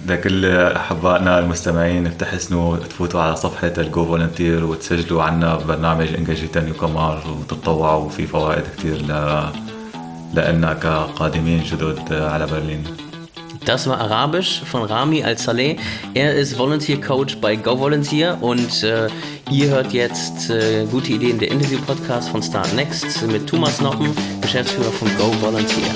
لكل أحبائنا المستمعين بتحسنوا تفوتوا على صفحة الجو فولنتير وتسجلوا عنا ببرنامج انجاجيتا نيو كامار وتتطوعوا وفي فوائد كتير لنا كقادمين جدد على برلين. Das war Arabisch von Rami Al-Saleh. Er ist Volunteer Coach bei Go Volunteer und ihr hört jetzt Gute Ideen, der Interview-Podcast von Start Next mit Thomas Noppen, Geschäftsführer von Go Volunteer.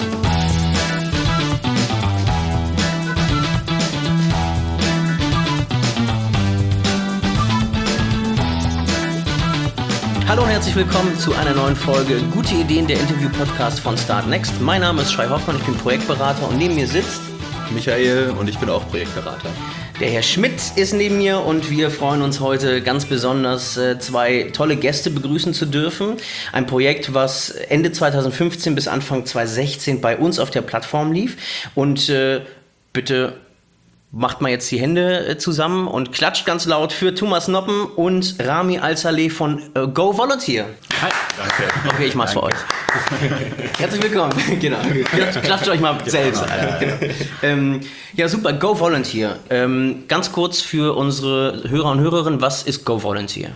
Hallo und herzlich willkommen zu einer neuen Folge Gute Ideen, der Interview-Podcast von Start Next. Mein Name ist Shai Hoffmann, ich bin Projektberater und neben mir sitzt Michael und ich bin auch Projektberater. Der Herr Schmidt ist neben mir und wir freuen uns heute ganz besonders, zwei tolle Gäste begrüßen zu dürfen. Ein Projekt, was Ende 2015 bis Anfang 2016 bei uns auf der Plattform lief. Und bitte macht mal jetzt die Hände zusammen und klatscht ganz laut für Thomas Noppen und Rami Al-Saleh von Go Volunteer. Hi. Danke. Okay, ich mach's für euch. Herzlich willkommen. Genau. Klatscht euch mal selbst an. Genau. Ja, super. Go Volunteer. Ganz kurz für unsere Hörer und Hörerinnen, was ist Go Volunteer?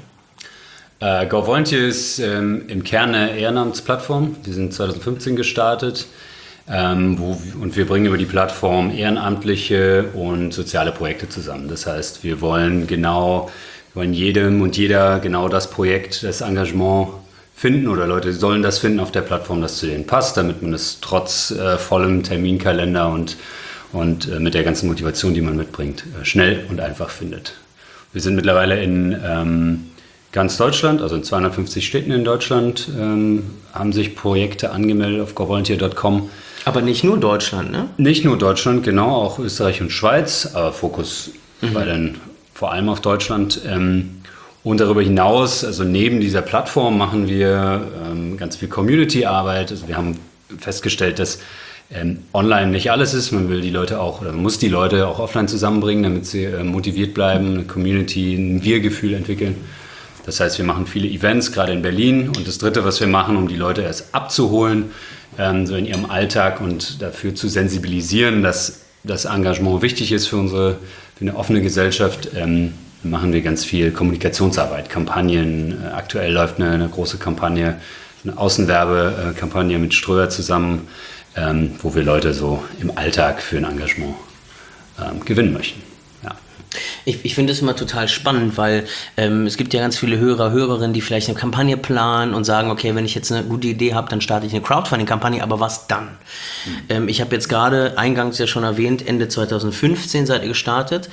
Go Volunteer ist im Kern eine Ehrenamtsplattform. Wir sind 2015 gestartet. Und wir bringen über die Plattform ehrenamtliche und soziale Projekte zusammen. Das heißt, wir wollen jedem und jeder genau das Projekt, das Engagement finden oder Leute sollen das finden auf der Plattform, das zu denen passt, damit man es trotz vollem Terminkalender und mit der ganzen Motivation, die man mitbringt, schnell und einfach findet. Wir sind mittlerweile in ganz Deutschland, also in 250 Städten in Deutschland, haben sich Projekte angemeldet auf govolunteer.com. Aber nicht nur Deutschland, ne? Nicht nur Deutschland, genau, auch Österreich und Schweiz, aber Fokus war dann vor allem auf Deutschland. Und darüber hinaus, also neben dieser Plattform machen wir ganz viel Community-Arbeit. Also wir haben festgestellt, dass online nicht alles ist. Man will die Leute auch, oder muss die Leute auch offline zusammenbringen, damit sie motiviert bleiben, eine Community, ein Wir-Gefühl entwickeln. Das heißt, wir machen viele Events, gerade in Berlin. Und das Dritte, was wir machen, um die Leute erst abzuholen, so in ihrem Alltag und dafür zu sensibilisieren, dass das Engagement wichtig ist für eine offene Gesellschaft, machen wir ganz viel Kommunikationsarbeit, Kampagnen. Aktuell läuft eine große Kampagne, eine Außenwerbekampagne mit Ströer zusammen, wo wir Leute so im Alltag für ein Engagement gewinnen möchten. Ja. Ich finde es immer total spannend, weil es gibt ja ganz viele Hörerinnen, die vielleicht eine Kampagne planen und sagen, okay, wenn ich jetzt eine gute Idee habe, dann starte ich eine Crowdfunding-Kampagne, aber was dann? Ich habe jetzt gerade eingangs ja schon erwähnt, Ende 2015 seid ihr gestartet.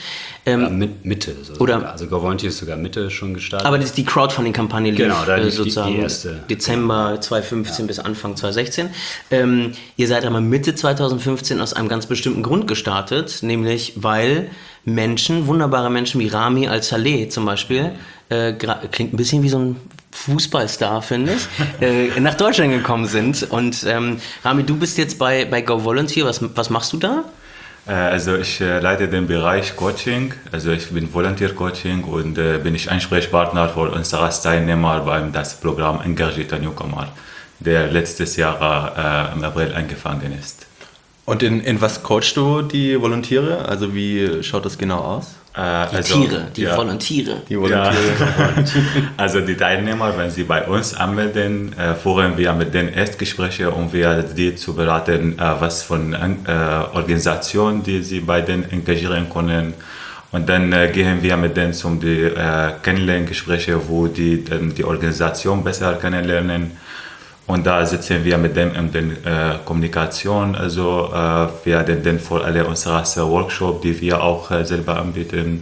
Mitte. Also Go Volunteer ist sogar Mitte schon gestartet. Aber die Crowdfunding-Kampagne lief, genau, da lief sozusagen die erste. Dezember 2015 bis Anfang 2016. Ihr seid aber Mitte 2015 aus einem ganz bestimmten Grund gestartet, nämlich weil wunderbare Menschen wie Rami Al-Saleh zum Beispiel, klingt ein bisschen wie so ein Fußballstar, finde ich, nach Deutschland gekommen sind. Und Rami, du bist jetzt bei Go Volunteer. Was machst du da? Also ich leite den Bereich Coaching, also ich bin Volunteer Coaching und bin ich Ansprechpartner für unsere Teilnehmer beim das Programm Engagierte Newcomer, der letztes Jahr im April angefangen ist. Und in was coachst du die Volontiere? Also wie schaut das genau aus? Die Volontiere. Die Volontiere. Ja. Also die Teilnehmer, wenn sie bei uns anmelden, führen wir mit denen Erstgespräche, um die zu beraten, was von Organisationen, die sie bei denen engagieren können. Und dann gehen wir mit denen zum Kennenlerngespräche, wo die dann die Organisation besser kennenlernen. Und da sitzen wir mit dem in der Kommunikation, also wir hatten dann für alle unsere Workshops, die wir auch selber anbieten.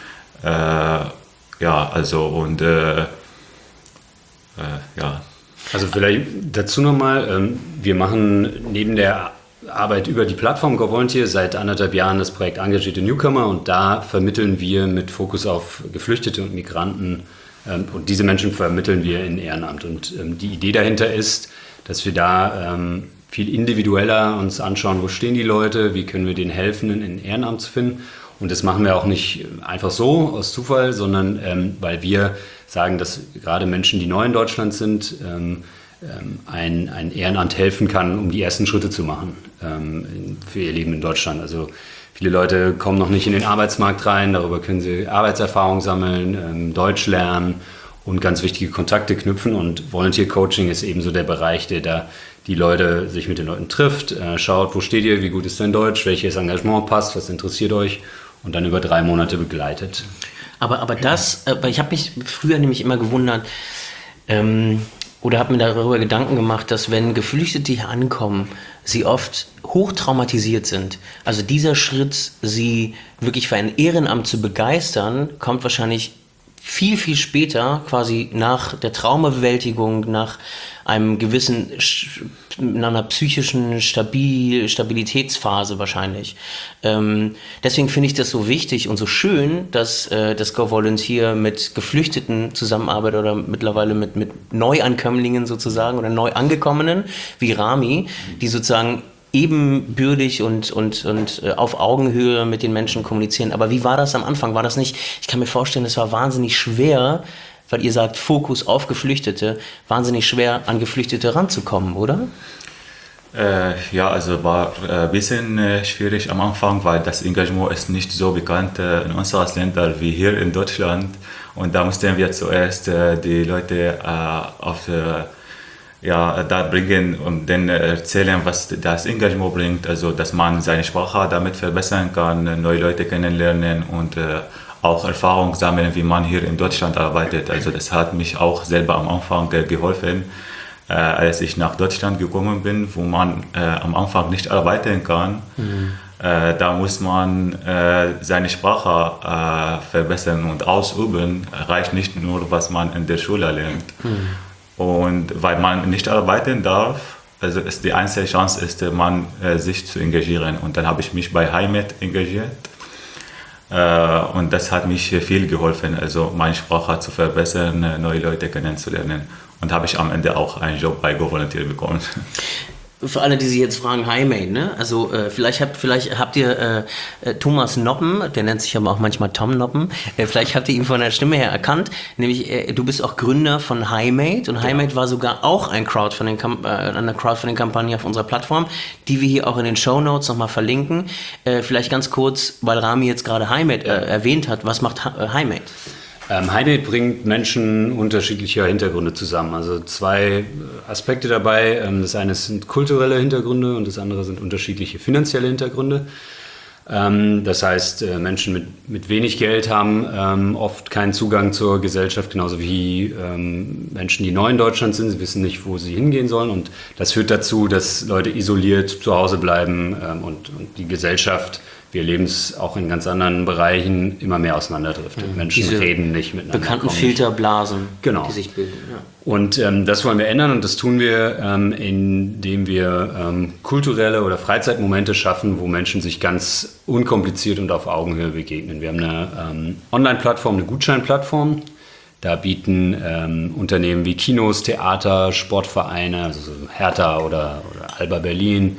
Also vielleicht dazu nochmal, wir machen neben der Arbeit über die Plattform Go Volunteer seit 1,5 Jahren das Projekt Engagierte Newcomer und da vermitteln wir mit Fokus auf Geflüchtete und Migranten. Und diese Menschen vermitteln wir in Ehrenamt. Und die Idee dahinter ist, dass wir da viel individueller uns anschauen, wo stehen die Leute, wie können wir denen helfen, ein Ehrenamt zu finden. Und das machen wir auch nicht einfach so aus Zufall, sondern weil wir sagen, dass gerade Menschen, die neu in Deutschland sind, ein Ehrenamt helfen kann, um die ersten Schritte zu machen für ihr Leben in Deutschland. Also Viele Leute kommen noch nicht in den Arbeitsmarkt rein, darüber können sie Arbeitserfahrung sammeln, Deutsch lernen und ganz wichtige Kontakte knüpfen. Und Volunteer Coaching ist eben so der Bereich, der da die Leute sich mit den Leuten trifft, schaut, wo steht ihr, wie gut ist dein Deutsch, welches Engagement passt, was interessiert euch und dann über 3 Monate begleitet. Aber ich habe mich früher nämlich immer gewundert, oder habe mir darüber Gedanken gemacht, dass wenn Geflüchtete hier ankommen, sie oft hochtraumatisiert sind. Also dieser Schritt, sie wirklich für ein Ehrenamt zu begeistern, kommt wahrscheinlich viel, viel später, quasi nach der Traumabewältigung, nach einem gewissen, nach einer psychischen Stabilitätsphase wahrscheinlich. Deswegen finde ich das so wichtig und so schön, dass das Go Volunteer mit Geflüchteten zusammenarbeitet oder mittlerweile mit Neuankömmlingen sozusagen oder Neuangekommenen wie Rami, die sozusagen ebenbürtig und auf Augenhöhe mit den Menschen kommunizieren. Aber wie war das am Anfang? War das nicht, ich kann mir vorstellen, es war wahnsinnig schwer, weil ihr sagt, Fokus auf Geflüchtete, wahnsinnig schwer an Geflüchtete ranzukommen, oder? Ja, also war ein bisschen schwierig am Anfang, weil das Engagement ist nicht so bekannt in unseren Ländern wie hier in Deutschland. Und da mussten wir zuerst die Leute da bringen und dann erzählen, was das Engagement bringt, also dass man seine Sprache damit verbessern kann, neue Leute kennenlernen und auch Erfahrung sammeln, wie man hier in Deutschland arbeitet. Also das hat mich auch selber am Anfang geholfen, als ich nach Deutschland gekommen bin, wo man am Anfang nicht arbeiten kann. Da muss man seine Sprache verbessern und ausüben. Reicht nicht nur, was man in der Schule lernt. Und weil man nicht arbeiten darf, also ist die einzige Chance, sich zu engagieren. Und dann habe ich mich bei Heimat engagiert. Und das hat mich viel geholfen, also meine Sprache zu verbessern, neue Leute kennenzulernen. Und habe ich am Ende auch einen Job bei Go Volunteer bekommen. Für alle, die sich jetzt fragen, Heimat, ne? Also vielleicht habt ihr Thomas Noppen, der nennt sich aber auch manchmal Tom Noppen, vielleicht habt ihr ihn von der Stimme her erkannt, nämlich du bist auch Gründer von Heimat und Heimat war sogar auch eine Crowdfunding-Kampagne auf unserer Plattform, die wir hier auch in den Shownotes nochmal verlinken. Vielleicht ganz kurz, weil Rami jetzt gerade Heimat erwähnt hat, was macht Heimat? Heimat bringt Menschen unterschiedlicher Hintergründe zusammen. Also 2 Aspekte dabei. Das eine sind kulturelle Hintergründe und das andere sind unterschiedliche finanzielle Hintergründe. Das heißt, Menschen mit wenig Geld haben oft keinen Zugang zur Gesellschaft, genauso wie Menschen, die neu in Deutschland sind. Sie wissen nicht, wo sie hingehen sollen. Und das führt dazu, dass Leute isoliert zu Hause bleiben und die Gesellschaft, wir erleben es auch in ganz anderen Bereichen, immer mehr auseinanderdriftet. Menschen Diese reden nicht miteinander. Bekannten Filterblasen, genau, die sich bilden. Ja. Und das wollen wir ändern und das tun wir, indem wir kulturelle oder Freizeitmomente schaffen, wo Menschen sich ganz unkompliziert und auf Augenhöhe begegnen. Wir haben eine Online-Plattform, eine Gutscheinplattform. Da bieten Unternehmen wie Kinos, Theater, Sportvereine, also so Hertha oder Alba Berlin,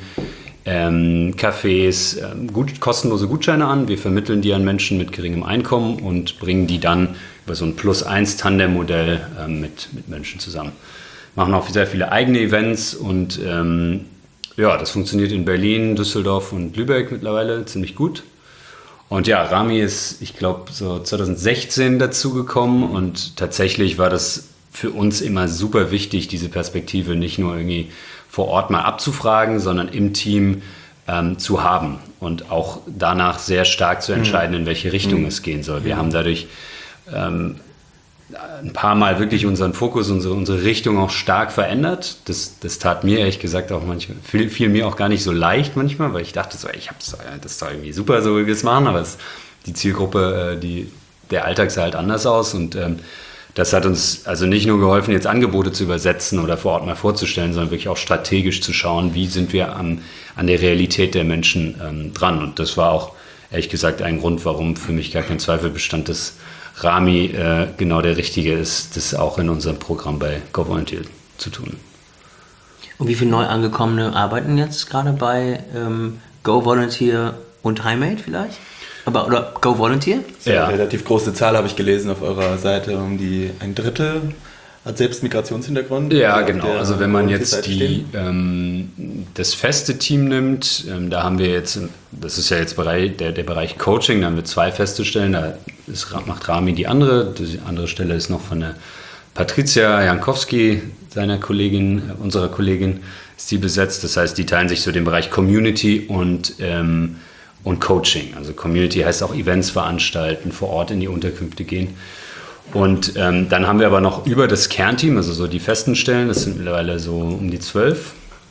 Cafés, kostenlose Gutscheine an. Wir vermitteln die an Menschen mit geringem Einkommen und bringen die dann über so ein Plus-1-Tandem-Modell mit Menschen zusammen. Machen auch sehr viele eigene Events und das funktioniert in Berlin, Düsseldorf und Lübeck mittlerweile ziemlich gut. Und ja, Rami ist, ich glaube, so 2016 dazugekommen und tatsächlich war das für uns immer super wichtig, diese Perspektive nicht nur irgendwie vor Ort mal abzufragen, sondern im Team zu haben und auch danach sehr stark zu entscheiden, in welche Richtung es gehen soll. Wir haben dadurch ein paar Mal wirklich unseren Fokus, unsere Richtung auch stark verändert. Das tat mir ehrlich gesagt auch manchmal, fiel mir auch gar nicht so leicht manchmal, weil ich dachte so, das ist doch irgendwie super, so wie wir es machen, aber die Zielgruppe, der Alltag sah halt anders aus und das hat uns also nicht nur geholfen, jetzt Angebote zu übersetzen oder vor Ort mal vorzustellen, sondern wirklich auch strategisch zu schauen, wie sind wir an der Realität der Menschen dran. Und das war auch, ehrlich gesagt, ein Grund, warum für mich gar kein Zweifel bestand, dass Rami genau der Richtige ist, das auch in unserem Programm bei Go Volunteer zu tun. Und wie viele Neuangekommene arbeiten jetzt gerade bei Go Volunteer und Heimat vielleicht? Oder Go Volunteer? Das ist eine relativ große Zahl, habe ich gelesen auf eurer Seite, um die 1/3 Hat selbst Migrationshintergrund? Ja, genau. Also wenn man jetzt das feste Team nimmt, da haben wir jetzt, das ist ja jetzt der Bereich Coaching, da haben wir 2 feste Stellen, macht Rami die andere Stelle ist noch von der Patricia Jankowski, unserer Kollegin, ist die besetzt. Das heißt, die teilen sich so den Bereich Community und Coaching. Also Community heißt auch Events veranstalten, vor Ort in die Unterkünfte gehen. Und dann haben wir aber noch über das Kernteam, also so die festen Stellen, das sind mittlerweile so um die 12.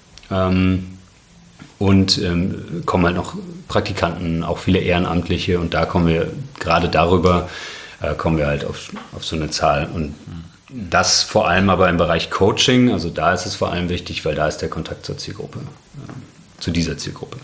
Kommen halt noch Praktikanten, auch viele Ehrenamtliche. Und da kommen wir, gerade darüber, kommen wir halt auf so eine Zahl. Und das vor allem aber im Bereich Coaching, also da ist es vor allem wichtig, weil da ist der Kontakt zur Zielgruppe, zu dieser Zielgruppe.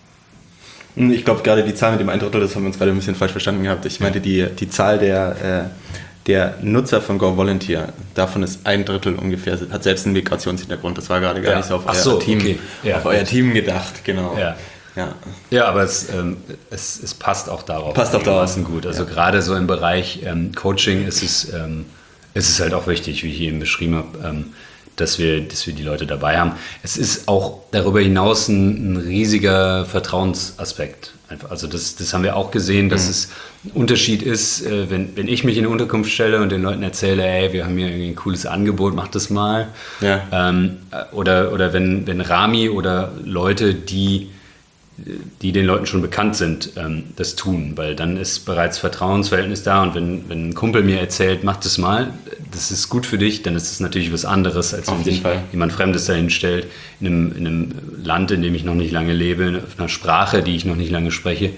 Ich glaube, gerade die Zahl mit dem 1/3, das haben wir uns gerade ein bisschen falsch verstanden gehabt. Ich meinte die Zahl der Nutzer von GoVolunteer, davon ist 1/3 ungefähr, hat selbst einen Migrationshintergrund. Das war gerade gar nicht so auf euer Team gedacht, genau. Ja, aber es passt auch darauf. Passt auch darauf. Gut. Also gerade so im Bereich Coaching ist es halt auch wichtig, wie ich eben beschrieben habe, dass wir die Leute dabei haben. Es ist auch darüber hinaus ein riesiger Vertrauensaspekt. Also das haben wir auch gesehen, dass es ein Unterschied ist, wenn ich mich in eine Unterkunft stelle und den Leuten erzähle, hey, wir haben hier irgendwie ein cooles Angebot, mach das mal. Ja. Oder wenn Rami oder Leute, die den Leuten schon bekannt sind, das tun, weil dann ist bereits Vertrauensverhältnis da und wenn ein Kumpel mir erzählt, mach das mal, das ist gut für dich, dann ist es natürlich was anderes, als wenn sich jemand Fremdes dahin stellt, in einem Land, in dem ich noch nicht lange lebe, in einer Sprache, die ich noch nicht lange spreche.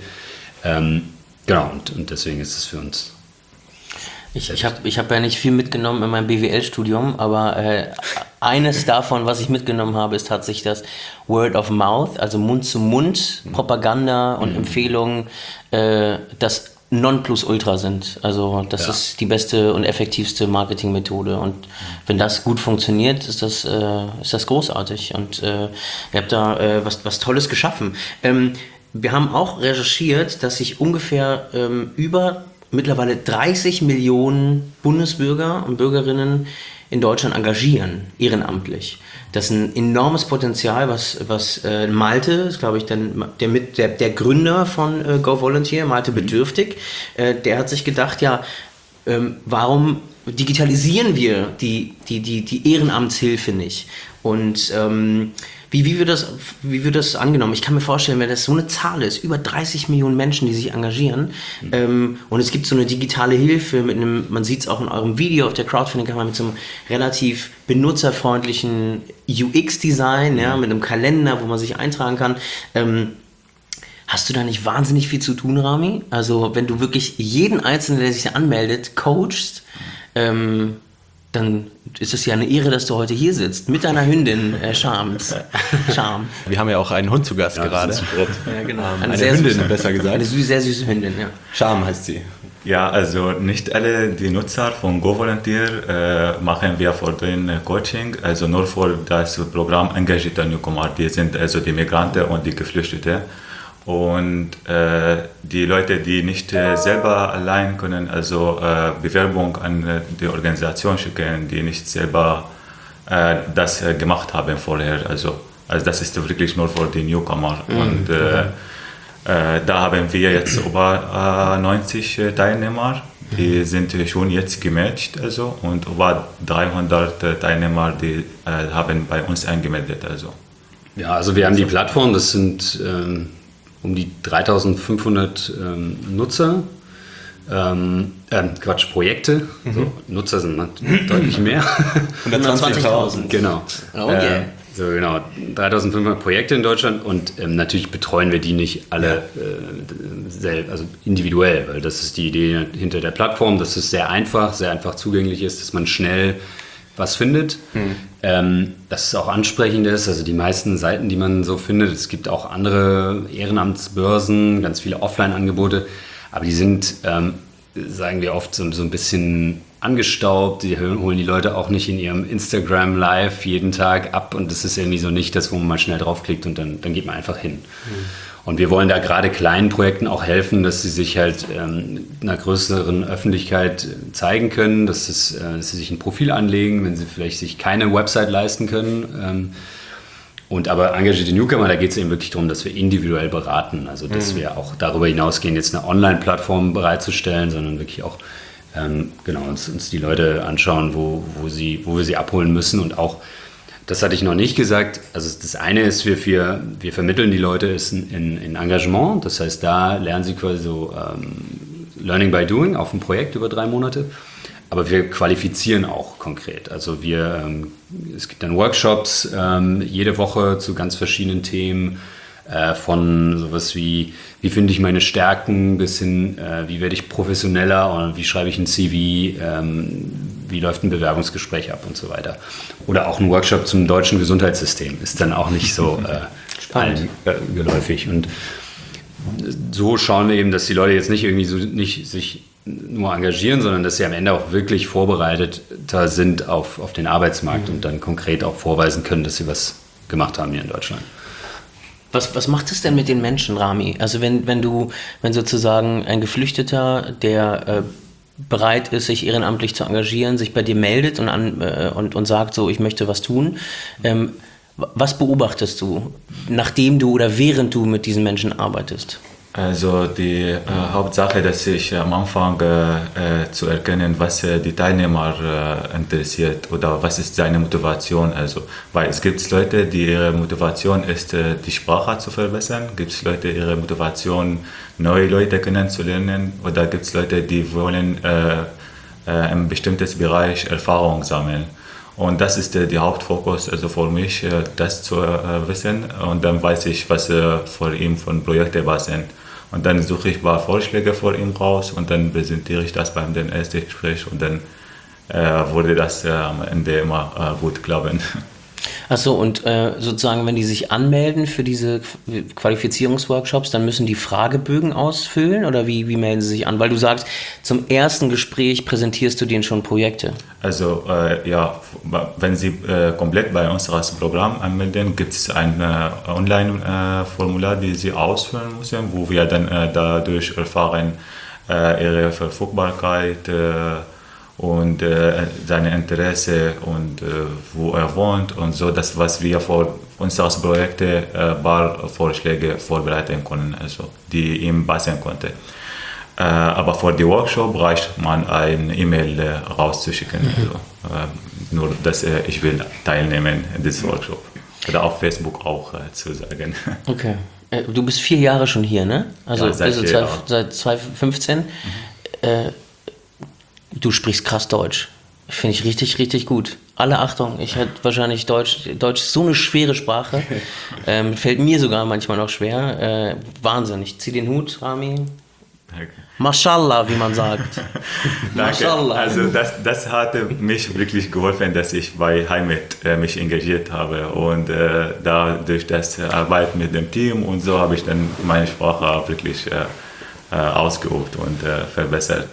Genau, und deswegen ist es für uns. Ich hab ja nicht viel mitgenommen in meinem BWL-Studium, aber eines davon, was ich mitgenommen habe, ist tatsächlich das Word of Mouth, also Mund-zu-Mund, Propaganda und Empfehlungen, das Nonplusultra sind. Also das ist die beste und effektivste Marketingmethode und wenn das gut funktioniert, ist das großartig und ihr habt da was Tolles geschaffen. Wir haben auch recherchiert, dass sich ungefähr über mittlerweile 30 Millionen Bundesbürger und Bürgerinnen in Deutschland engagieren, ehrenamtlich. Das ist ein enormes Potenzial, was Malte, ist glaube ich der Gründer von GoVolunteer, Malte Bedürftig, der hat sich gedacht, warum digitalisieren wir die Ehrenamtshilfe nicht? Und wie wird das angenommen? Ich kann mir vorstellen, wenn das so eine Zahl ist, über 30 Millionen Menschen, die sich engagieren, und es gibt so eine digitale Hilfe man sieht es auch in eurem Video auf der Crowdfunding-Kamera, mit so einem relativ benutzerfreundlichen UX-Design, mit einem Kalender, wo man sich eintragen kann. Hast du da nicht wahnsinnig viel zu tun, Rami? Also wenn du wirklich jeden Einzelnen, der sich da anmeldet, coachst, dann ist es ja eine Ehre, dass du heute hier sitzt, mit deiner Hündin, Charm. Wir haben ja auch einen Hund zu Gast gerade. Ja, genau. Eine Hündin, besser gesagt. Eine sehr süße Hündin, ja. Charm heißt sie. Ja, also nicht alle die Nutzer von GoVolunteer machen wir für den Coaching, also nur für das Programm Engagierter Newcomer. Die sind also die Migranten und die Geflüchteten. Und die Leute, die nicht selber allein können, also Bewerbung an die Organisation schicken, die nicht selber das gemacht haben vorher. Also das ist wirklich nur für die Newcomer. Und da haben wir jetzt über 90 Teilnehmer, die sind schon jetzt gematcht, also, und über 300 Teilnehmer, die haben bei uns angemeldet. Also. Ja, also wir haben die Plattform, das sind um die 3500 Nutzer, Projekte, so, Nutzer sind deutlich mehr. 120.000. Genau. Okay. So genau, 3500 Projekte in Deutschland und natürlich betreuen wir die nicht alle also individuell, weil das ist die Idee hinter der Plattform, dass es sehr einfach zugänglich ist, dass man schnell was findet, dass es auch ansprechend ist, also die meisten Seiten, die man so findet, es gibt auch andere Ehrenamtsbörsen, ganz viele Offline-Angebote, aber die sind, sagen wir oft, so ein bisschen angestaubt, die holen die Leute auch nicht in ihrem Instagram Live jeden Tag ab und das ist irgendwie so nicht das, wo man mal schnell draufklickt und dann geht man einfach hin. Und wir wollen da gerade kleinen Projekten auch helfen, dass sie sich halt einer größeren Öffentlichkeit zeigen können, dass sie sich ein Profil anlegen, wenn sie vielleicht sich keine Website leisten können. Und aber engagierte Newcomer, da geht es eben wirklich darum, dass wir individuell beraten. Also dass wir auch darüber hinausgehen, jetzt eine Online-Plattform bereitzustellen, sondern wirklich auch uns die Leute anschauen, wo wir sie abholen müssen. Und auch, das hatte ich noch nicht gesagt, also das eine ist, wir vermitteln die Leute in Engagement. Das heißt, da lernen sie quasi so Learning by Doing auf ein Projekt über 3 Monate. Aber wir qualifizieren auch konkret. Also es gibt dann Workshops jede Woche zu ganz verschiedenen Themen, von sowas wie finde ich meine Stärken, bis hin, wie werde ich professioneller und wie schreibe ich ein CV, wie läuft ein Bewerbungsgespräch ab und so weiter. Oder auch ein Workshop zum deutschen Gesundheitssystem ist dann auch nicht so allen geläufig. Und so schauen wir eben, dass die Leute jetzt nicht irgendwie sich nur engagieren, sondern dass sie am Ende auch wirklich vorbereiteter sind auf den Arbeitsmarkt und dann konkret auch vorweisen können, dass sie was gemacht haben hier in Deutschland. Was macht es denn mit den Menschen, Rami? Also wenn sozusagen ein Geflüchteter, der bereit ist, sich ehrenamtlich zu engagieren, sich bei dir meldet und sagt so, ich möchte was tun, was beobachtest du, nachdem du oder während du mit diesen Menschen arbeitest? Also die Hauptsache, dass ich am Anfang zu erkennen, was die Teilnehmer interessiert oder was ist seine Motivation. Also, weil es gibt Leute, die ihre Motivation ist, die Sprache zu verbessern. Gibt es Leute, ihre Motivation, neue Leute kennenzulernen. Oder gibt es Leute, die wollen ein bestimmtes Bereich Erfahrung sammeln. Und das ist der Hauptfokus, also für mich, das zu wissen. Und dann weiß ich, was für ihn von Projekten was sind. Und dann suche ich ein paar Vorschläge für ihn raus und dann präsentiere ich das beim ersten Gespräch und dann wurde das am Ende immer gut klappen. Achso, und sozusagen, wenn die sich anmelden für diese Qualifizierungsworkshops, dann müssen die Fragebögen ausfüllen oder wie melden sie sich an? Weil du sagst, zum ersten Gespräch präsentierst du denen schon Projekte. Also wenn sie komplett bei unserem Programm anmelden, gibt es ein Online-Formular, das sie ausfüllen müssen, wo wir dann dadurch erfahren, ihre Verfügbarkeit, und seine Interesse und wo er wohnt und so, das was wir für unsere Projekte Vorschläge vorbereiten können, also die ihm passen konnte. Aber für die Workshop reicht man eine E-Mail rauszuschicken, also, nur dass ich will teilnehmen in diesem Workshop oder auf Facebook auch zu sagen. Okay. Du bist 4 Jahre schon hier, ne? Also ja, seit 2015. Du sprichst krass Deutsch. Finde ich richtig, richtig gut. Alle Achtung, ich hätte wahrscheinlich Deutsch ist so eine schwere Sprache. Fällt mir sogar manchmal noch schwer. Wahnsinn. Ich ziehe den Hut, Rami. Danke. Mashallah, wie man sagt. Danke. Mashallah. Also das hatte mich wirklich geholfen, dass ich bei Heimat mich engagiert habe und durch das Arbeit mit dem Team und so habe ich dann meine Sprache wirklich ausgeübt und verbessert.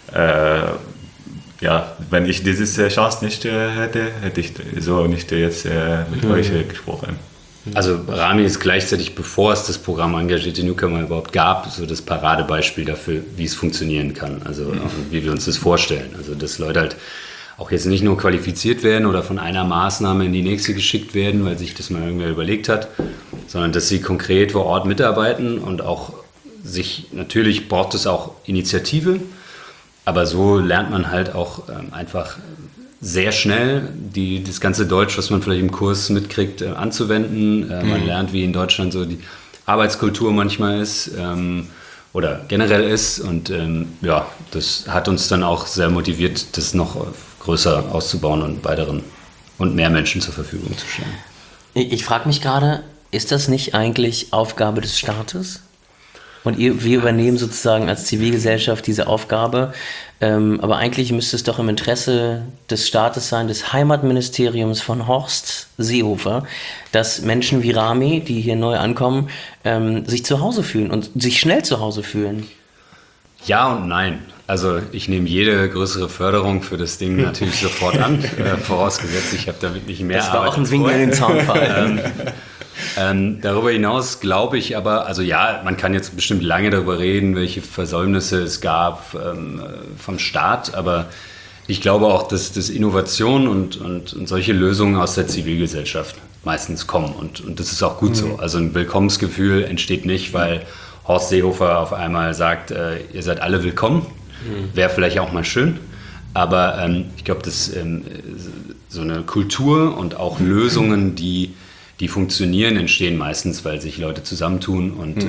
Wenn ich diese Chance nicht hätte ich so nicht jetzt mit euch gesprochen. Also Rami ist gleichzeitig, bevor es das Programm Engagierte Newcomer überhaupt gab, so das Paradebeispiel dafür, wie es funktionieren kann, also wie wir uns das vorstellen. Also dass Leute halt auch jetzt nicht nur qualifiziert werden oder von einer Maßnahme in die nächste geschickt werden, weil sich das mal irgendwer überlegt hat, sondern dass sie konkret vor Ort mitarbeiten und auch natürlich braucht es auch Initiative, aber so lernt man halt auch einfach sehr schnell das ganze Deutsch, was man vielleicht im Kurs mitkriegt, anzuwenden. Man lernt, wie in Deutschland so die Arbeitskultur manchmal ist oder generell ist. Und das hat uns dann auch sehr motiviert, das noch größer auszubauen und weiteren und mehr Menschen zur Verfügung zu stellen. Ich frage mich gerade, ist das nicht eigentlich Aufgabe des Staates? Und wir übernehmen sozusagen als Zivilgesellschaft diese Aufgabe. Aber eigentlich müsste es doch im Interesse des Staates sein, des Heimatministeriums von Horst Seehofer, dass Menschen wie Rami, die hier neu ankommen, sich zu Hause fühlen und sich schnell zu Hause fühlen. Ja und nein. Also ich nehme jede größere Förderung für das Ding natürlich sofort an, vorausgesetzt, ich habe da wirklich mehr Das war Arbeit auch ein Wink in den Zaunfall. Darüber hinaus glaube ich aber, also ja, man kann jetzt bestimmt lange darüber reden, welche Versäumnisse es gab vom Staat, aber ich glaube auch, dass Innovation und solche Lösungen aus der Zivilgesellschaft meistens kommen und das ist auch gut so. Also ein Willkommensgefühl entsteht nicht, weil Horst Seehofer auf einmal sagt, ihr seid alle willkommen, wäre vielleicht auch mal schön, aber ich glaube, dass so eine Kultur und auch Lösungen, die funktionieren, entstehen meistens, weil sich Leute zusammentun und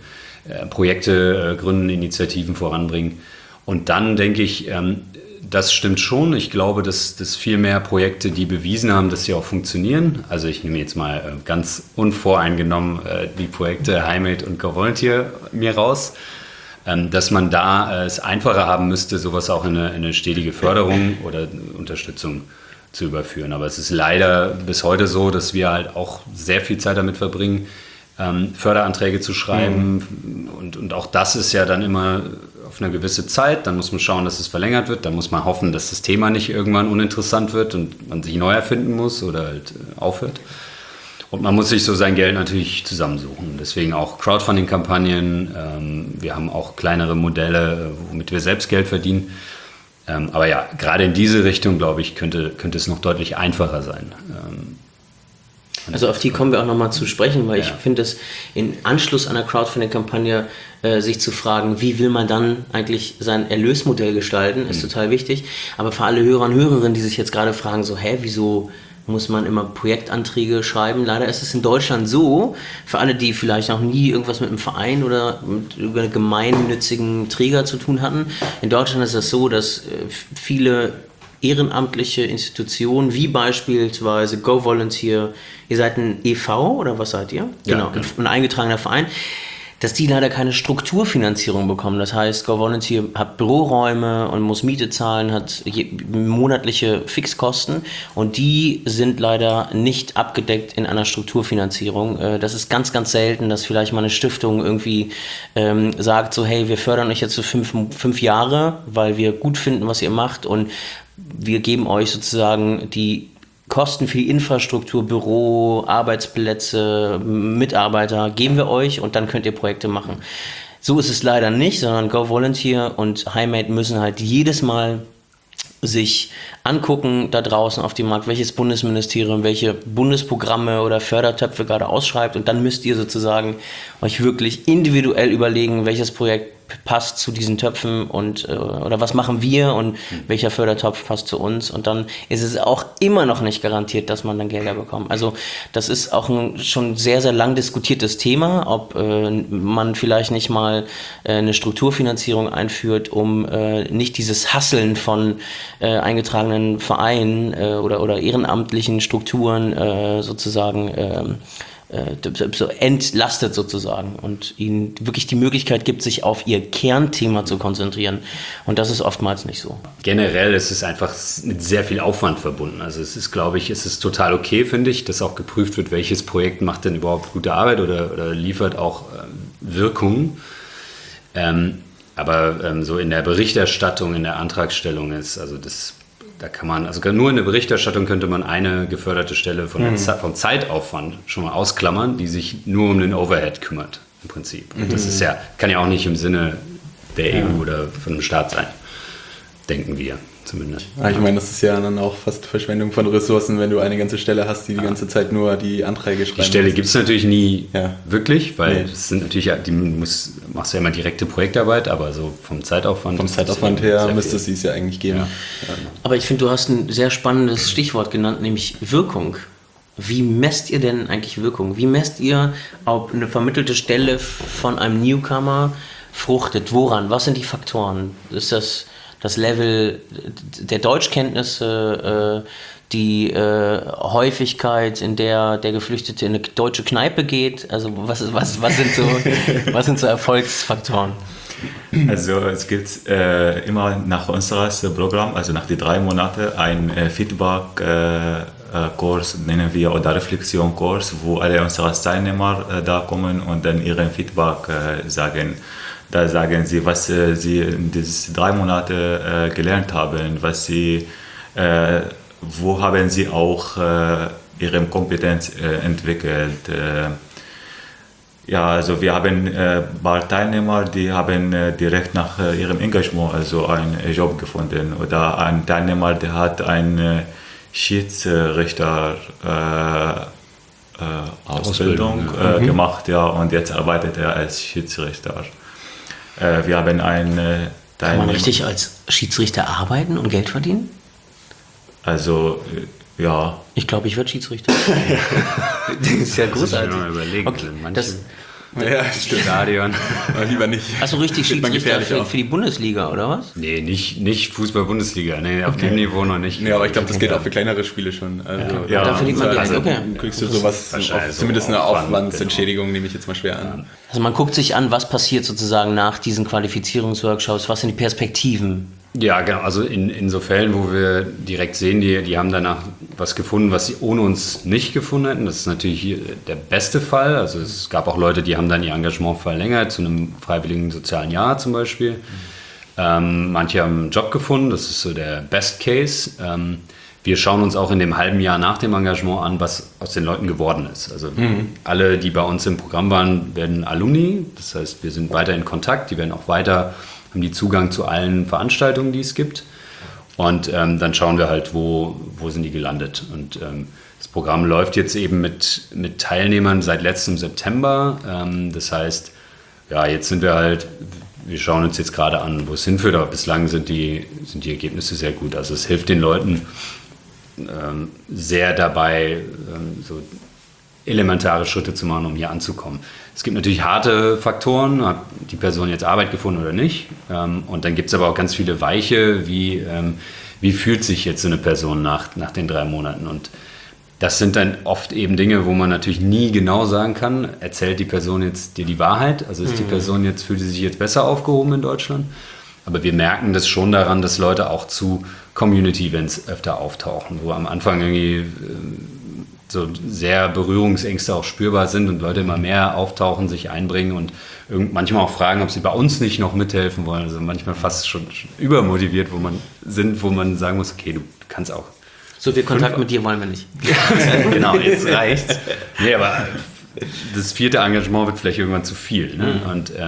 Projekte gründen, Initiativen voranbringen. Und dann denke ich, das stimmt schon. Ich glaube, dass viel mehr Projekte, die bewiesen haben, dass sie auch funktionieren. Also ich nehme jetzt mal ganz unvoreingenommen die Projekte HiMate und GoVolunteer mir raus, dass man da es einfacher haben müsste, sowas auch in eine stetige Förderung oder Unterstützung zu überführen. Aber es ist leider bis heute so, dass wir halt auch sehr viel Zeit damit verbringen, Förderanträge zu schreiben. Und auch das ist ja dann immer auf eine gewisse Zeit. Dann muss man schauen, dass es verlängert wird. Dann muss man hoffen, dass das Thema nicht irgendwann uninteressant wird und man sich neu erfinden muss oder halt aufhört. Und man muss sich so sein Geld natürlich zusammensuchen. Deswegen auch Crowdfunding-Kampagnen. Wir haben auch kleinere Modelle, womit wir selbst Geld verdienen. Aber ja, gerade in diese Richtung, glaube ich, könnte es noch deutlich einfacher sein. Also auf die kommen wir auch nochmal zu sprechen, weil ich finde es in Anschluss an einer Crowdfunding-Kampagne sich zu fragen, wie will man dann eigentlich sein Erlösmodell gestalten, ist total wichtig. Aber für alle Hörer und Hörerinnen, die sich jetzt gerade fragen, so, wieso muss man immer Projektanträge schreiben? Leider ist es in Deutschland so, für alle, die vielleicht noch nie irgendwas mit einem Verein oder mit einem gemeinnützigen Träger zu tun hatten, in Deutschland ist es so, dass viele ehrenamtliche Institutionen, wie beispielsweise GoVolunteer, ihr seid ein e.V. oder was seid ihr? Ja, genau. Ein eingetragener Verein, dass die leider keine Strukturfinanzierung bekommen. Das heißt, GoVolunteer hat Büroräume und muss Miete zahlen, hat monatliche Fixkosten und die sind leider nicht abgedeckt in einer Strukturfinanzierung. Das ist ganz, ganz selten, dass vielleicht mal eine Stiftung irgendwie sagt, so hey, wir fördern euch jetzt für 5 Jahre, weil wir gut finden, was ihr macht und wir geben euch sozusagen die Kosten für die Infrastruktur, Büro, Arbeitsplätze, Mitarbeiter geben wir euch und dann könnt ihr Projekte machen. So ist es leider nicht, sondern GoVolunteer und HiMate müssen halt jedes Mal sich angucken da draußen auf dem Markt, welches Bundesministerium, welche Bundesprogramme oder Fördertöpfe gerade ausschreibt und dann müsst ihr sozusagen euch wirklich individuell überlegen, welches Projekt passt zu diesen Töpfen und oder was machen wir und welcher Fördertopf passt zu uns und dann ist es auch immer noch nicht garantiert, dass man dann Gelder bekommt. Also das ist auch ein schon sehr, sehr lang diskutiertes Thema, ob man vielleicht nicht mal eine Strukturfinanzierung einführt, um nicht dieses Hasseln von eingetragenen Vereinen oder ehrenamtlichen Strukturen sozusagen so entlastet sozusagen und ihnen wirklich die Möglichkeit gibt, sich auf ihr Kernthema zu konzentrieren. Und das ist oftmals nicht so. Generell ist es einfach mit sehr viel Aufwand verbunden. Also es ist, glaube ich, es ist total okay, finde ich, dass auch geprüft wird, welches Projekt macht denn überhaupt gute Arbeit oder liefert auch Wirkung. Aber so in der Berichterstattung, in der Antragstellung ist, also da kann man, also nur in der Berichterstattung könnte man eine geförderte Stelle vom Zeitaufwand schon mal ausklammern, die sich nur um den Overhead kümmert, im Prinzip. Und das ist kann ja auch nicht im Sinne der EU oder von einem Staat sein, denken wir zumindest. Ja, ich meine, das ist ja dann auch fast Verschwendung von Ressourcen, wenn du eine ganze Stelle hast, die ganze Zeit nur die Anträge schreiben. Die Stelle gibt es natürlich nie wirklich, weil das sind natürlich, machst du ja immer direkte Projektarbeit, aber so vom Zeitaufwand. Vom Zeitaufwand her müsste es ja eigentlich geben. Ja. Aber ich finde, du hast ein sehr spannendes Stichwort genannt, nämlich Wirkung. Wie messt ihr denn eigentlich Wirkung? Wie messt ihr, ob eine vermittelte Stelle von einem Newcomer fruchtet? Woran? Was sind die Faktoren? Ist das Level der Deutschkenntnisse, die Häufigkeit, in der Geflüchtete in eine deutsche Kneipe geht? Also was sind so Erfolgsfaktoren? Also es gibt immer nach unserem Programm, also nach den 3 Monaten, ein Feedback-Kurs, nennen wir, oder Reflexion-Kurs, wo alle unsere Teilnehmer da kommen und dann ihren Feedback sagen. Da sagen sie, was sie in diesen 3 Monaten gelernt haben, wo haben sie auch ihre Kompetenz entwickelt. Ja, also wir haben ein paar Teilnehmer, die haben direkt nach ihrem Engagement also einen Job gefunden. Oder ein Teilnehmer, der hat eine Schiedsrichter Ausbildung gemacht, ja, und jetzt arbeitet er als Schiedsrichter. Wir haben einen Teilnehmer. Kann man richtig als Schiedsrichter arbeiten und Geld verdienen? Also, ja. Ich glaube, ich werde Schiedsrichter. Das ist ja großartig. Ich mal überlegen. Okay, Ja, stimmt. Stadion. Aber lieber nicht. Also richtig Wird man Schiedsrichter gefährlich für die Bundesliga, oder was? Nee, nicht Fußball-Bundesliga. Nee, auf dem Niveau noch nicht. Nee, aber ich glaube, das geht auch für kleinere Spiele schon. Also, Ja. Da verdient man Geld, also, okay. kriegst du sowas, Wahrscheinlich zumindest so eine Aufwand, Aufwandsentschädigung, nehme ich jetzt mal schwer an. Also man guckt sich an, was passiert sozusagen nach diesen Qualifizierungsworkshops, was sind die Perspektiven? Ja, genau. Also in so Fällen, wo wir direkt sehen, die haben danach was gefunden, was sie ohne uns nicht gefunden hätten. Das ist natürlich der beste Fall. Also es gab auch Leute, die haben dann ihr Engagement verlängert, zu einem freiwilligen sozialen Jahr zum Beispiel. Manche haben einen Job gefunden, das ist so der Best Case. Wir schauen uns auch in dem halben Jahr nach dem Engagement an, was aus den Leuten geworden ist. Also alle, die bei uns im Programm waren, werden Alumni. Das heißt, wir sind weiter in Kontakt, die werden auch weiter, haben die Zugang zu allen Veranstaltungen, die es gibt. Und dann schauen wir halt, wo sind die gelandet. Und das Programm läuft jetzt eben mit Teilnehmern seit letztem September. Das heißt, ja, jetzt sind wir schauen uns jetzt gerade an, wo es hinführt, aber bislang sind die Ergebnisse sehr gut. Also es hilft den Leuten sehr dabei, so elementare Schritte zu machen, um hier anzukommen. Es gibt natürlich harte Faktoren, hat die Person jetzt Arbeit gefunden oder nicht. Und dann gibt es aber auch ganz viele weiche, wie fühlt sich jetzt so eine Person nach den 3 Monaten. Und das sind dann oft eben Dinge, wo man natürlich nie genau sagen kann, erzählt die Person jetzt dir die Wahrheit? Also ist die Person fühlt sie sich jetzt besser aufgehoben in Deutschland? Aber wir merken das schon daran, dass Leute auch zu Community-Events öfter auftauchen, wo am Anfang irgendwie so sehr Berührungsängste auch spürbar sind und Leute immer mehr auftauchen, sich einbringen und manchmal auch fragen, ob sie bei uns nicht noch mithelfen wollen. Also manchmal fast schon übermotiviert, wo man sagen muss, okay, du kannst auch. So viel Kontakt mit dir wollen wir nicht. Genau, jetzt reicht's. Nee, aber das 4. Engagement wird vielleicht irgendwann zu viel. Ne?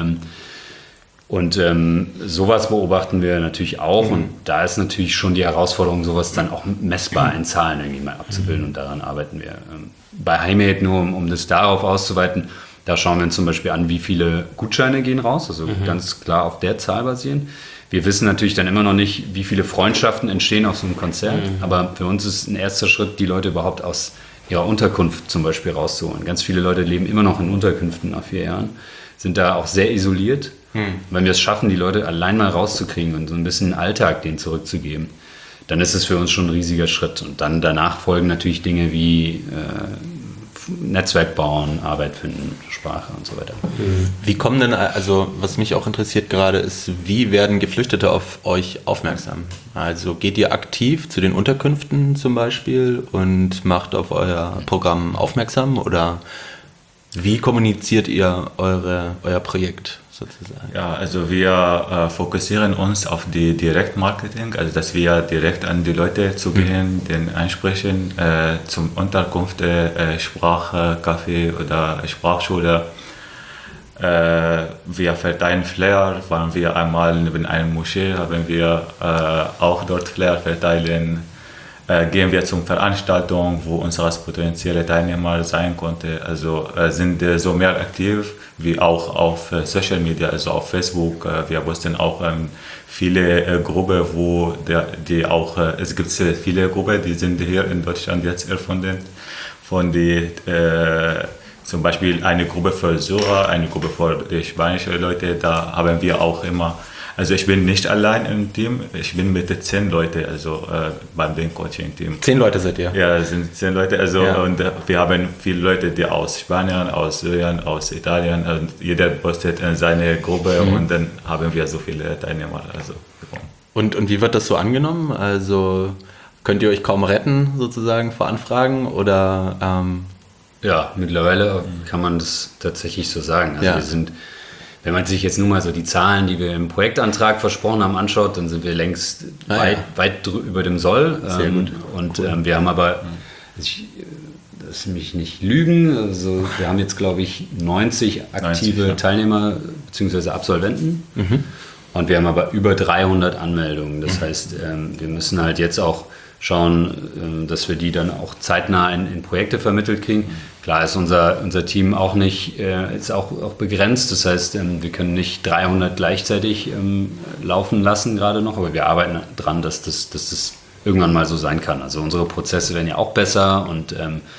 Und sowas beobachten wir natürlich auch. Und da ist natürlich schon die Herausforderung, sowas dann auch messbar in Zahlen irgendwie mal abzubilden. Und daran arbeiten wir. Bei HiMate, nur um das darauf auszuweiten, da schauen wir uns zum Beispiel an, wie viele Gutscheine gehen raus. Also ganz klar auf der Zahl basieren. Wir wissen natürlich dann immer noch nicht, wie viele Freundschaften entstehen auf so einem Konzert. Aber für uns ist ein erster Schritt, die Leute überhaupt aus ihrer Unterkunft zum Beispiel rauszuholen. Ganz viele Leute leben immer noch in Unterkünften nach 4 Jahren, sind da auch sehr isoliert. Wenn wir es schaffen, die Leute allein mal rauszukriegen und so ein bisschen den Alltag denen zurückzugeben, dann ist es für uns schon ein riesiger Schritt. Und dann danach folgen natürlich Dinge wie Netzwerk bauen, Arbeit finden, Sprache und so weiter. Wie kommen denn, also was mich auch interessiert gerade ist, wie werden Geflüchtete auf euch aufmerksam? Also geht ihr aktiv zu den Unterkünften zum Beispiel und macht auf euer Programm aufmerksam oder wie kommuniziert ihr euer Projekt sozusagen? Ja, also wir fokussieren uns auf die Direktmarketing, also dass wir direkt an die Leute zugehen, den ansprechen, zum Unterkunft, Sprachcafé oder Sprachschule. Wir verteilen Flyer, waren wir einmal neben einer Moschee, haben wir auch dort Flyer verteilen. Gehen wir zur Veranstaltung, wo unsere potenzielle Teilnehmer sein konnte. Also sind so mehr aktiv wie auch auf Social Media, also auf Facebook. Wir posten auch viele Gruppen, es gibt viele Gruppen, die sind hier in Deutschland jetzt erfunden. Zum Beispiel eine Gruppe für Syrer, eine Gruppe für spanische Leute, da haben wir auch immer. Also ich bin nicht allein im Team, ich bin mit 10 Leuten, also beim Coaching-Team. 10 Leute seid ihr? Ja, es sind 10 Leute, also und wir haben viele Leute, die aus Spanien, aus Syrien, aus Italien, und jeder postet in seine Gruppe und dann haben wir so viele Teilnehmer bekommen. Und wie wird das so angenommen? Also könnt ihr euch kaum retten sozusagen vor Anfragen oder? Ja, mittlerweile kann man das tatsächlich so sagen. Also wir sind, wenn man sich jetzt nur mal so die Zahlen, die wir im Projektantrag versprochen haben, anschaut, dann sind wir längst weit über dem Soll. Sehr gut. Und wir haben aber, lass mich nicht lügen, also wir haben jetzt, glaube ich, 90 aktive 90, ja. Teilnehmer bzw. Absolventen und wir haben aber über 300 Anmeldungen. Das heißt, wir müssen halt jetzt auch schauen, dass wir die dann auch zeitnah in Projekte vermittelt kriegen. Klar ist unser Team auch nicht, ist auch begrenzt. Das heißt, wir können nicht 300 gleichzeitig laufen lassen gerade noch, aber wir arbeiten dran, dass das irgendwann mal so sein kann. Also unsere Prozesse werden ja auch besser und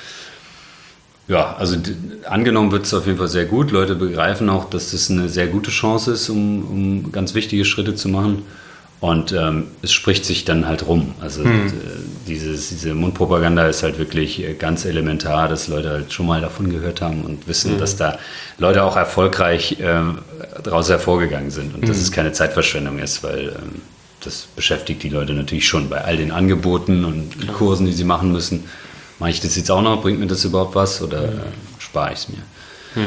also angenommen wird es auf jeden Fall sehr gut. Leute begreifen auch, dass das eine sehr gute Chance ist, um ganz wichtige Schritte zu machen. Und es spricht sich dann halt rum. Also diese Mundpropaganda ist halt wirklich ganz elementar, dass Leute halt schon mal davon gehört haben und wissen, dass da Leute auch erfolgreich daraus hervorgegangen sind. Und dass es keine Zeitverschwendung ist, weil das beschäftigt die Leute natürlich schon bei all den Angeboten und Kursen, die sie machen müssen. Mache ich das jetzt auch noch? Bringt mir das überhaupt was oder spare ich es mir?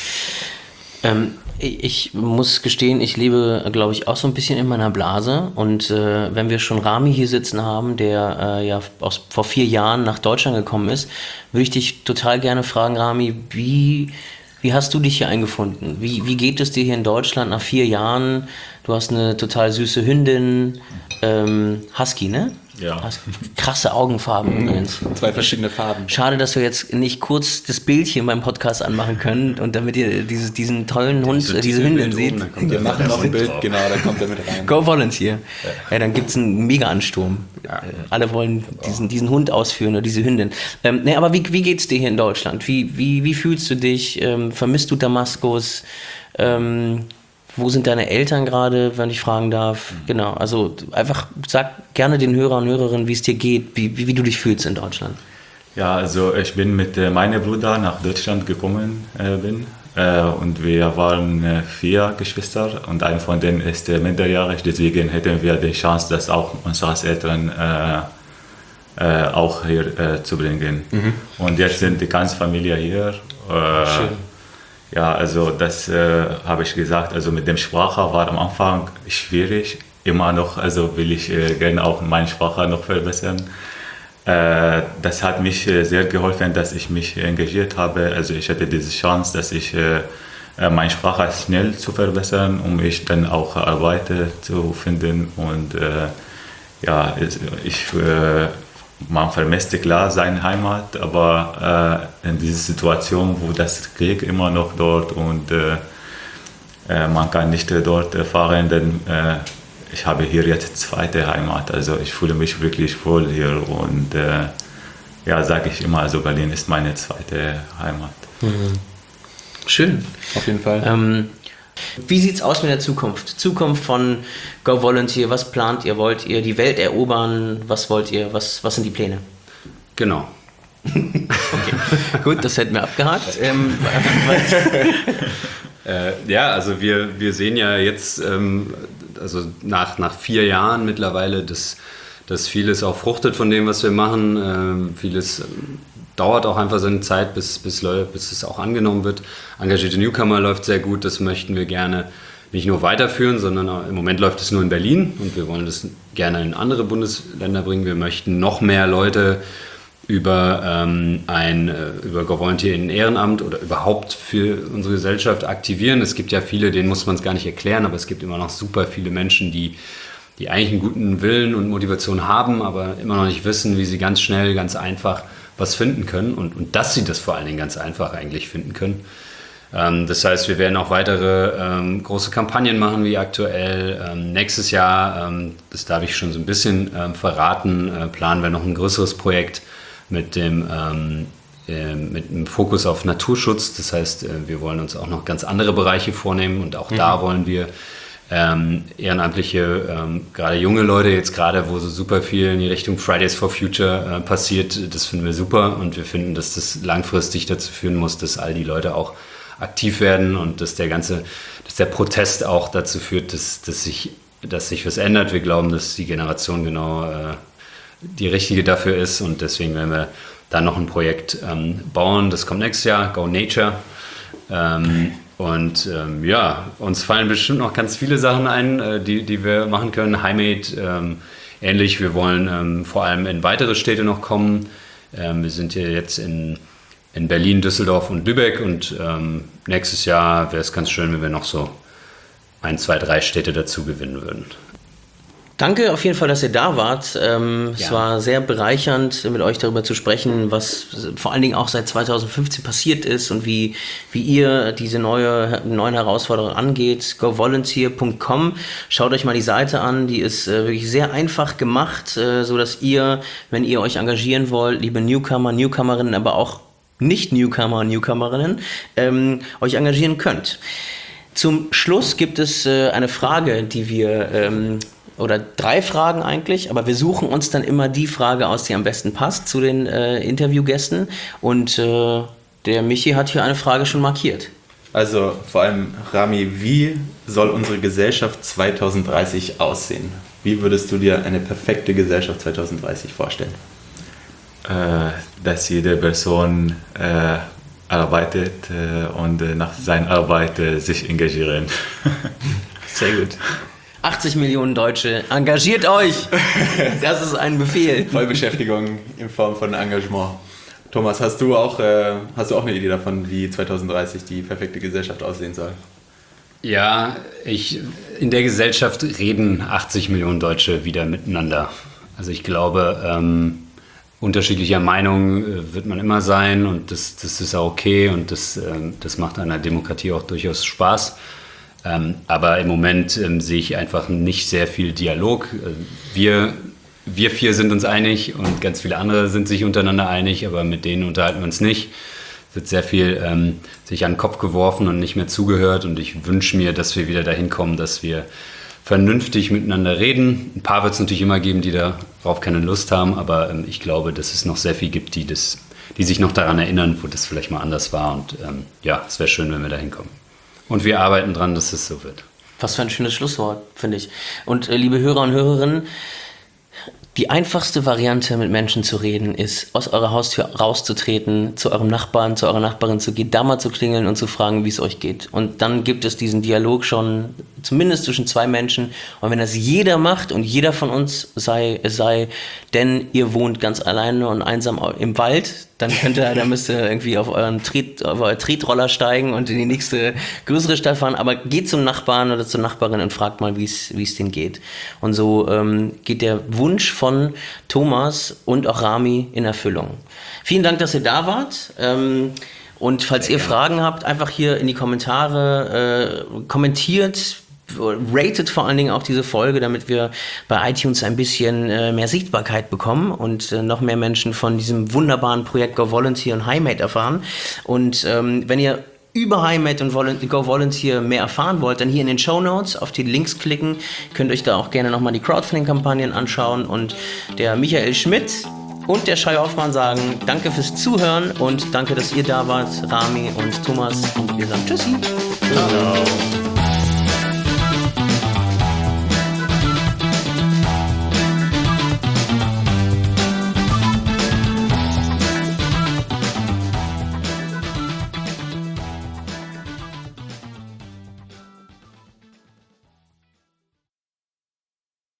Ich muss gestehen, ich lebe, glaube ich, auch so ein bisschen in meiner Blase. Und wenn wir schon Rami hier sitzen haben, der vor 4 Jahren nach Deutschland gekommen ist, würde ich dich total gerne fragen, Rami, wie hast du dich hier eingefunden? Wie geht es dir hier in Deutschland nach 4 Jahren? Du hast eine total süße Hündin, Husky, ne? Ja. Krasse Augenfarben übrigens. 2 verschiedene Farben. Schade, dass wir jetzt nicht kurz das Bild hier beim Podcast anmachen können und damit ihr diesen tollen Hund, diese Hündin seht. Wir machen noch ein Bild, genau, da kommt er mit rein. Go Volunteer. Ja, dann gibt es einen Mega-Ansturm. Alle wollen diesen Hund ausführen oder diese Hündin. Aber wie geht's dir hier in Deutschland? Wie fühlst du dich? Vermisst du Damaskus? Wo sind deine Eltern gerade, wenn ich fragen darf? Genau, also einfach sag gerne den Hörern und Hörerinnen, wie es dir geht, wie du dich fühlst in Deutschland. Ja, also ich bin mit meinem Bruder nach Deutschland gekommen und wir waren 4 Geschwister und einer von denen ist minderjährig, deswegen hätten wir die Chance, dass auch unsere Eltern auch hier zu bringen. Und jetzt sind die ganze Familie hier. Schön. Ja, also das habe ich gesagt, also mit dem Sprache war am Anfang schwierig, immer noch, also will ich gerne auch meine Sprache noch verbessern. Das hat mich sehr geholfen, dass ich mich engagiert habe, also ich hatte diese Chance, dass ich meine Sprache schnell zu verbessern, um ich dann auch Arbeit zu finden und man vermisst klar seine Heimat, aber in dieser Situation, wo das Krieg immer noch dort und man kann nicht dort fahren, denn ich habe hier jetzt 2. Heimat, also ich fühle mich wirklich wohl hier und sage ich immer, also Berlin ist meine 2. Heimat. Schön. Auf jeden Fall. Wie sieht es aus mit der Zukunft? Zukunft von Go Volunteer, was plant ihr? Wollt ihr die Welt erobern? Was wollt ihr? Was sind die Pläne? Genau. Okay, gut, das hätten wir abgehakt. Also wir sehen ja jetzt, also nach 4 Jahren mittlerweile, dass vieles auch fruchtet von dem, was wir machen. Vieles dauert auch einfach seine Zeit, bis es auch angenommen wird. Engagierte Newcomer läuft sehr gut, das möchten wir gerne nicht nur weiterführen, sondern im Moment läuft es nur in Berlin und wir wollen das gerne in andere Bundesländer bringen. Wir möchten noch mehr Leute über Go Volunteer in Ehrenamt oder überhaupt für unsere Gesellschaft aktivieren. Es gibt ja viele, denen muss man es gar nicht erklären, aber es gibt immer noch super viele Menschen, die eigentlich einen guten Willen und Motivation haben, aber immer noch nicht wissen, wie sie ganz schnell, ganz einfach was finden können und dass sie das vor allen Dingen ganz einfach eigentlich finden können. Das heißt, wir werden auch weitere große Kampagnen machen, wie aktuell. Nächstes Jahr, das darf ich schon so ein bisschen verraten, planen wir noch ein größeres Projekt mit dem Fokus auf Naturschutz. Das heißt, wir wollen uns auch noch ganz andere Bereiche vornehmen und auch da wollen wir ehrenamtliche, gerade junge Leute, jetzt gerade, wo so super viel in die Richtung Fridays for Future passiert, das finden wir super und wir finden, dass das langfristig dazu führen muss, dass all die Leute auch aktiv werden und dass der Protest auch dazu führt, dass sich was ändert. Wir glauben, dass die Generation genau die richtige dafür ist und deswegen werden wir da noch ein Projekt bauen. Das kommt nächstes Jahr, Go Nature. Uns fallen bestimmt noch ganz viele Sachen ein, die wir machen können. Highmade ähnlich. Wir wollen vor allem in weitere Städte noch kommen. Wir sind hier jetzt in Berlin, Düsseldorf und Lübeck. Und nächstes Jahr wäre es ganz schön, wenn wir noch so 1, 2, 3 Städte dazu gewinnen würden. Danke auf jeden Fall, dass ihr da wart. Es war sehr bereichernd, mit euch darüber zu sprechen, was vor allen Dingen auch seit 2015 passiert ist und wie ihr diese neuen Herausforderungen angeht. GoVolunteer.com. Schaut euch mal die Seite an. Die ist wirklich sehr einfach gemacht, so dass ihr, wenn ihr euch engagieren wollt, liebe Newcomer, Newcomerinnen, aber auch Nicht-Newcomer und Newcomerinnen, euch engagieren könnt. Zum Schluss gibt es eine Frage, die wir... oder 3 Fragen eigentlich, aber wir suchen uns dann immer die Frage aus, die am besten passt zu den Interviewgästen. Und der Michi hat hier eine Frage schon markiert. Also vor allem, Rami, wie soll unsere Gesellschaft 2030 aussehen? Wie würdest du dir eine perfekte Gesellschaft 2030 vorstellen? Dass jede Person arbeitet und nach seiner Arbeit sich engagieren. Sehr gut. 80 Millionen Deutsche, engagiert euch! Das ist ein Befehl. Vollbeschäftigung in Form von Engagement. Thomas, hast du auch eine Idee davon, wie 2030 die perfekte Gesellschaft aussehen soll? Ja, in der Gesellschaft reden 80 Millionen Deutsche wieder miteinander. Also ich glaube, unterschiedlicher Meinung wird man immer sein und das ist auch okay und das macht einer Demokratie auch durchaus Spaß. Aber im Moment sehe ich einfach nicht sehr viel Dialog. Wir 4 sind uns einig und ganz viele andere sind sich untereinander einig, aber mit denen unterhalten wir uns nicht. Es wird sehr viel sich an den Kopf geworfen und nicht mehr zugehört und ich wünsche mir, dass wir wieder dahin kommen, dass wir vernünftig miteinander reden. Ein paar wird es natürlich immer geben, die darauf keine Lust haben, aber ich glaube, dass es noch sehr viel gibt, die sich noch daran erinnern, wo das vielleicht mal anders war und es wäre schön, wenn wir dahin kommen. Und wir arbeiten dran, dass es so wird. Was für ein schönes Schlusswort, finde ich. Und liebe Hörer und Hörerinnen, die einfachste Variante, mit Menschen zu reden, ist, aus eurer Haustür rauszutreten, zu eurem Nachbarn, zu eurer Nachbarin zu gehen, da mal zu klingeln und zu fragen, wie es euch geht. Und dann gibt es diesen Dialog schon, zumindest zwischen 2 Menschen. Und wenn das jeder macht und jeder von uns sei, denn ihr wohnt ganz alleine und einsam im Wald, dann müsst ihr irgendwie auf euren Tretroller steigen und in die nächste größere Stadt fahren. Aber geht zum Nachbarn oder zur Nachbarin und fragt mal, wie es denen geht. Und so geht der Wunsch von Thomas und auch Rami in Erfüllung. Vielen Dank, dass ihr da wart. Und falls ihr Fragen habt, einfach hier in die Kommentare kommentiert. Ratet vor allen Dingen auch diese Folge, damit wir bei iTunes ein bisschen mehr Sichtbarkeit bekommen und noch mehr Menschen von diesem wunderbaren Projekt GoVolunteer und HighMate erfahren. Und wenn ihr über HighMate und GoVolunteer mehr erfahren wollt, dann hier in den Shownotes auf die Links klicken. Könnt euch da auch gerne nochmal die Crowdfunding-Kampagnen anschauen. Und der Michael Schmidt und der Shai Hoffmann sagen danke fürs Zuhören und danke, dass ihr da wart, Rami und Thomas. Und wir sagen Tschüssi. Ciao.